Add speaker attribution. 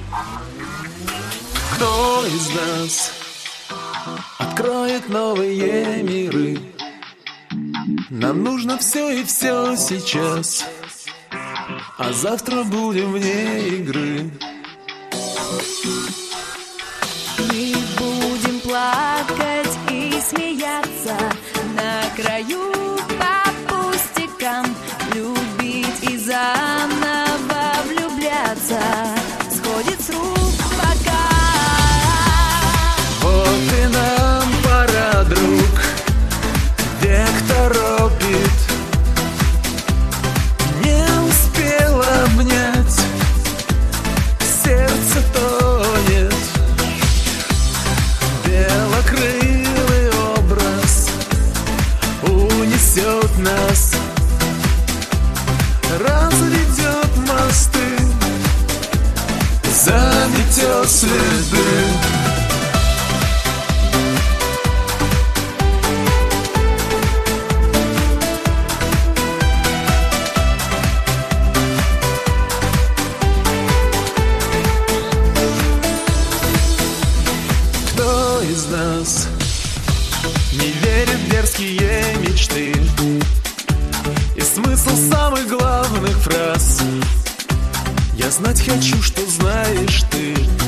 Speaker 1: Кто из нас откроет новые миры? Нам нужно все и все сейчас, а завтра будем вне игры.
Speaker 2: Мы будем плакать и смеяться на краю по пустякам, любить и заново влюбляться сходит с рук пока.
Speaker 1: Вот и нам пора, друг, век торопит. Не успел обнять, сердце тонет. Белокрылый образ унесет нас, разведет мосты, заметет следы. Кто из нас не верит в дерзкие мечты и смысл самых главных фраз? Я знать хочу, что знаешь ты.